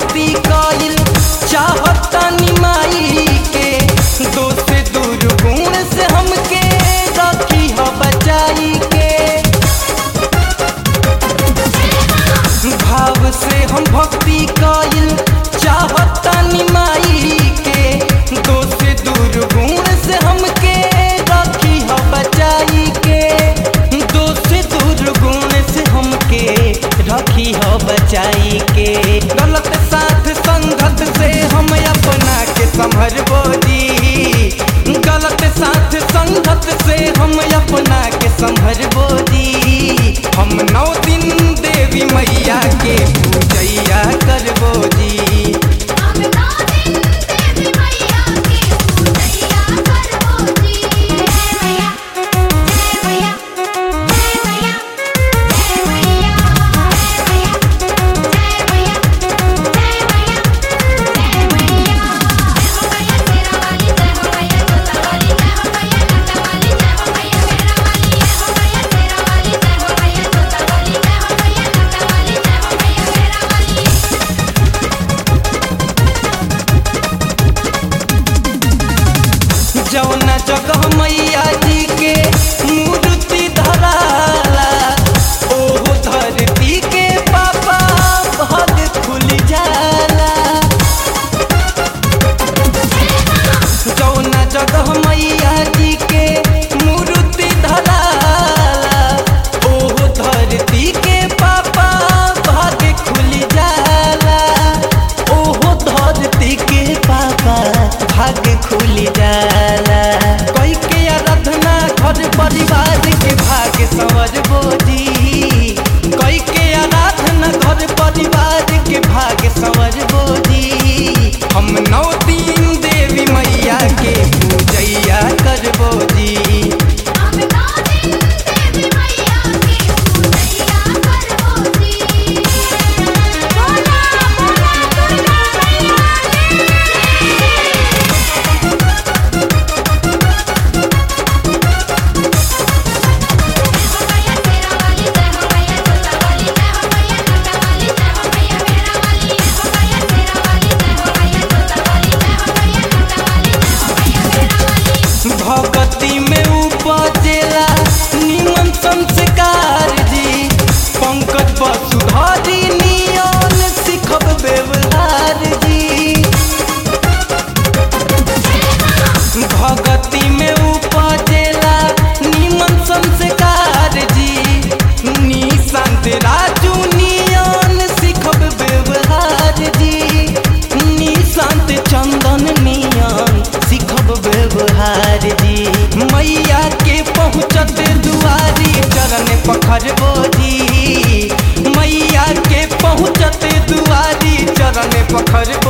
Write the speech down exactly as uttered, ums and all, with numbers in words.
भक्ति कइल चाहतानी माई के दोष दूर गुण से हमके रखी हो बचाई के भाव से हम भक्ति कइल चाहतानी माई के दोष दूर गुण से हमके रखी हो बचाई के दोष दूर गुण से हमके रखी हो बचाई के गलत साथ संगत से हम अपना के संभरबो जी गलत साथ संगत से हम अपना के संभरबो जी हम नौ दिन देवी मैया के पूजैया करबो जी हम नौ दिन देवी मैया के पूजैया करबो जी जय मैया जय मैया जय मैया जय मैया जय मैया जय मैया जय मैया हो मैया तेरा वाली जय हो मैया जोता वाली जय हो मैया लटा वाली जय हो मैया मेरा वाली हो मैया तेरा वाली जय हो मैया जोता वाली जय हो मैया लटा वाली जय हो मैया मेरा वाली जौना जगह मैया जी के मूर्ति धराला ओहो धरती के पापा भग खुल जाला जौना जगह मैया जी के मूर्ति धराला ओहो धरती के पापा भग खुल जाला ओहो धरती के पापा भाग खुल जाला कोई के आराधना घर परिवार के भाग संवरबो जी कोई के आराधना घर परिवार के भाग संवरबो जी हम नौ दिन देवी मैया के पूजैया करबो जी हम नौ दिन देवी मैया के पूजैया करबो जी बोला बोला दुर्गा मैया भगती में उपजेला निमन संस्कार जी पंकज वसुधारी नियन सिखब व्यवहार जी भगती में उपजेला निमन संस्कार जी निशांत राजू नियन सिखब व्यवहार जी निशांत चंदन नियन सिखब व्यवहार जी मैया के पहुँचत दुआरी चरण पखरबो जी मैया के पहुँचत दुआरी चरण पखरबो